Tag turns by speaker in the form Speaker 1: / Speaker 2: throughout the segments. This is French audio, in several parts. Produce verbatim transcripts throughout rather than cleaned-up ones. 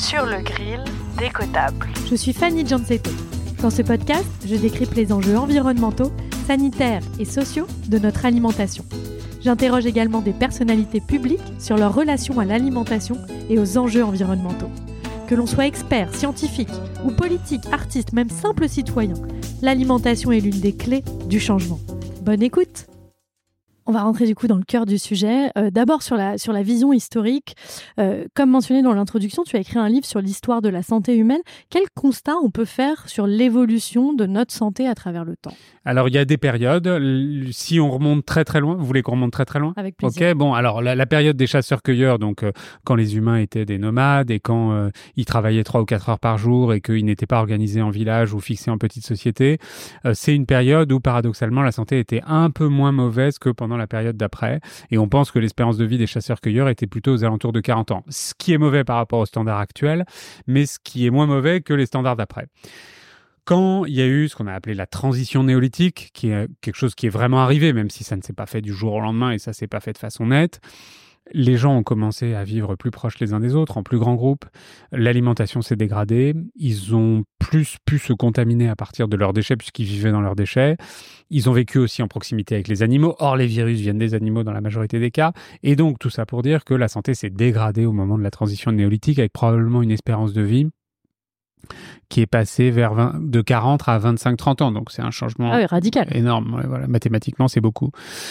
Speaker 1: Sur le grill, décodable.
Speaker 2: Je suis Fanny Gianzetto. Dans ce podcast, je décrypte les enjeux environnementaux, sanitaires et sociaux de notre alimentation. J'interroge également des personnalités publiques sur leur relation à l'alimentation et aux enjeux environnementaux. Que l'on soit expert, scientifique ou politique, artiste, même simple citoyen, l'alimentation est l'une des clés du changement. Bonne écoute! On va rentrer du coup dans le cœur du sujet. Euh, d'abord sur la, sur la vision historique. Euh, comme mentionné dans l'introduction, tu as écrit un livre sur l'histoire de la santé humaine. Quel constat on peut faire sur l'évolution de notre santé à travers le temps ?
Speaker 3: Alors, il y a des périodes. Si on remonte très très loin, vous voulez qu'on remonte très très loin ?
Speaker 2: Avec plaisir.
Speaker 3: Ok, bon, alors la, la période des chasseurs-cueilleurs, donc euh, quand les humains étaient des nomades et quand euh, ils travaillaient trois ou quatre heures par jour et qu'ils n'étaient pas organisés en village ou fixés en petite société, euh, c'est une période où paradoxalement la santé était un peu moins mauvaise que pendant la période d'après. Et on pense que l'espérance de vie des chasseurs-cueilleurs était plutôt aux alentours de quarante ans. Ce qui est mauvais par rapport aux standards actuels, mais ce qui est moins mauvais que les standards d'après. Quand il y a eu ce qu'on a appelé la transition néolithique, qui est quelque chose qui est vraiment arrivé, même si ça ne s'est pas fait du jour au lendemain et ça ne s'est pas fait de façon nette, les gens ont commencé à vivre plus proches les uns des autres, en plus grands groupes. L'alimentation s'est dégradée. Ils ont plus pu se contaminer à partir de leurs déchets, puisqu'ils vivaient dans leurs déchets. Ils ont vécu aussi en proximité avec les animaux. Or, les virus viennent des animaux dans la majorité des cas. Et donc, tout ça pour dire que la santé s'est dégradée au moment de la transition néolithique, avec probablement une espérance de vie qui est passé vers vingt, de quarante à vingt-cinq trente ans. Donc, c'est un changement
Speaker 2: ah oui, radical.
Speaker 3: énorme. Ouais, voilà. Mathématiquement, c'est beaucoup.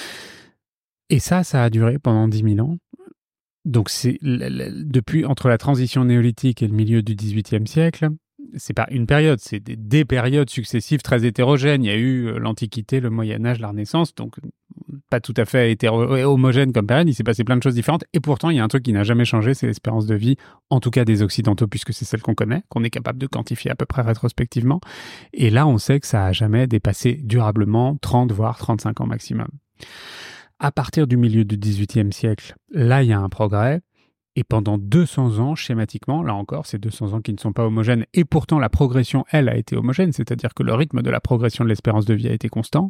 Speaker 3: Et ça, ça a duré pendant dix mille ans. Donc, c'est depuis entre la transition néolithique et le milieu du dix-huitième siècle, c'est pas une période, c'est des, des périodes successives très hétérogènes. Il y a eu l'Antiquité, le Moyen-Âge, la Renaissance, donc pas tout à fait hétéro- homogène comme période. Il s'est passé plein de choses différentes. Et pourtant, il y a un truc qui n'a jamais changé, c'est l'espérance de vie, en tout cas des Occidentaux, puisque c'est celle qu'on connaît, qu'on est capable de quantifier à peu près rétrospectivement. Et là, on sait que ça a jamais dépassé durablement trente, voire trente-cinq ans maximum. À partir du milieu du dix-huitième siècle, là, il y a un progrès. Et pendant deux cents ans, schématiquement, là encore, c'est deux cents ans qui ne sont pas homogènes. Et pourtant, la progression, elle, a été homogène. C'est-à-dire que le rythme de la progression de l'espérance de vie a été constant.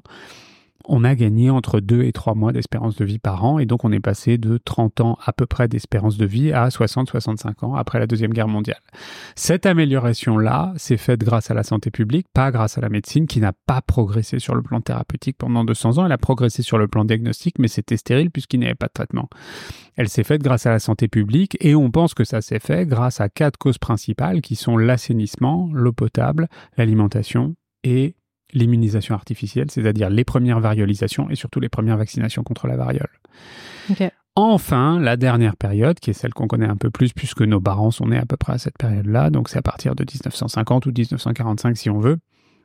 Speaker 3: On a gagné entre deux et trois mois d'espérance de vie par an. Et donc, on est passé de trente ans à peu près d'espérance de vie à soixante à soixante-cinq ans après la Deuxième Guerre mondiale. Cette amélioration-là s'est faite grâce à la santé publique, pas grâce à la médecine, qui n'a pas progressé sur le plan thérapeutique pendant deux cents ans. Elle a progressé sur le plan diagnostique, mais c'était stérile puisqu'il n'y avait pas de traitement. Elle s'est faite grâce à la santé publique et on pense que ça s'est fait grâce à quatre causes principales qui sont l'assainissement, l'eau potable, l'alimentation et l'immunisation artificielle, c'est-à-dire les premières variolisations et surtout les premières vaccinations contre la variole.
Speaker 2: Okay.
Speaker 3: Enfin, la dernière période, qui est celle qu'on connaît un peu plus puisque nos parents sont nés à peu près à cette période-là, donc c'est à partir de dix-neuf cent cinquante ou dix-neuf cent quarante-cinq si on veut,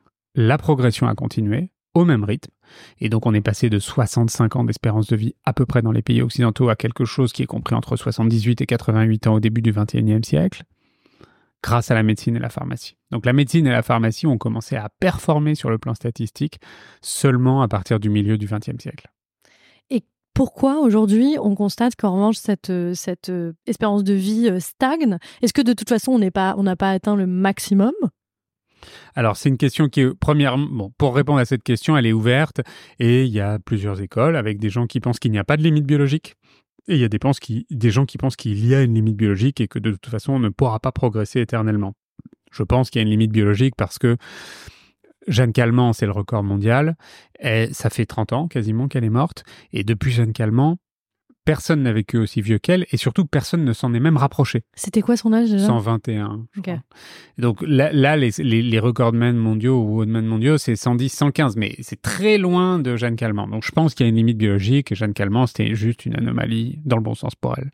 Speaker 3: la progression a continué au même rythme. Et donc on est passé de soixante-cinq ans d'espérance de vie à peu près dans les pays occidentaux à quelque chose qui est compris entre soixante-dix-huit et quatre-vingt-huit ans au début du vingt et unième siècle, grâce à la médecine et la pharmacie. Donc la médecine et la pharmacie ont commencé à performer sur le plan statistique seulement à partir du milieu du vingtième siècle.
Speaker 2: Et pourquoi aujourd'hui on constate qu'en revanche cette, cette euh, espérance de vie euh, stagne ? Est-ce que de toute façon on n'est pas, on n'a pas atteint le maximum ?
Speaker 3: Alors, c'est une question qui est, premièrement, bon, pour répondre à cette question, elle est ouverte et il y a plusieurs écoles avec des gens qui pensent qu'il n'y a pas de limite biologique et il y a des, qui, des gens qui pensent qu'il y a une limite biologique et que de toute façon, on ne pourra pas progresser éternellement. Je pense qu'il y a une limite biologique parce que Jeanne Calment, c'est le record mondial. Et ça fait trente ans quasiment qu'elle est morte et depuis Jeanne Calment, personne n'a vécu aussi vieux qu'elle et surtout personne ne s'en est même rapproché.
Speaker 2: C'était quoi son âge déjà ?
Speaker 3: cent vingt et un.
Speaker 2: Okay.
Speaker 3: Donc là, là les, les, les recordmen mondiaux ou woodmen mondiaux, c'est cent dix, cent quinze, mais c'est très loin de Jeanne Calment. Donc je pense qu'il y a une limite biologique et Jeanne Calment, c'était juste une anomalie dans le bon sens pour elle.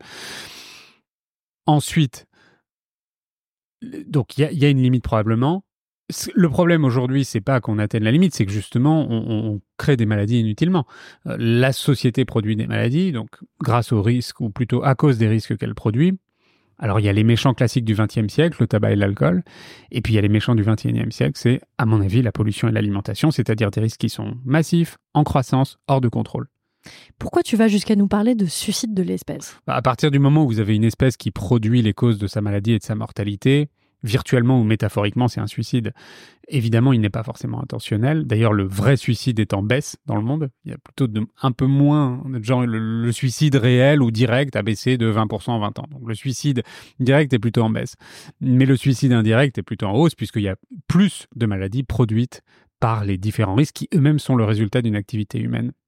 Speaker 3: Ensuite, donc il y a, y a une limite probablement. Le problème aujourd'hui, c'est pas qu'on atteigne la limite, c'est que justement, on, on crée des maladies inutilement. Euh, la société produit des maladies, donc grâce aux risques, ou plutôt à cause des risques qu'elle produit. Alors, il y a les méchants classiques du vingtième siècle, le tabac et l'alcool, et puis il y a les méchants du vingt et unième siècle, c'est, à mon avis, la pollution et l'alimentation, c'est-à-dire des risques qui sont massifs, en croissance, hors de contrôle.
Speaker 2: Pourquoi tu vas jusqu'à nous parler de suicide de l'espèce ?
Speaker 3: À partir du moment où vous avez une espèce qui produit les causes de sa maladie et de sa mortalité, virtuellement ou métaphoriquement, c'est un suicide. Évidemment, il n'est pas forcément intentionnel. D'ailleurs, le vrai suicide est en baisse dans le monde. Il y a plutôt de, un peu moins de gens. Le, le suicide réel ou direct a baissé de vingt pour cent en vingt ans. Donc, le suicide direct est plutôt en baisse. Mais le suicide indirect est plutôt en hausse puisqu'il y a plus de maladies produites par les différents risques qui eux-mêmes sont le résultat d'une activité humaine.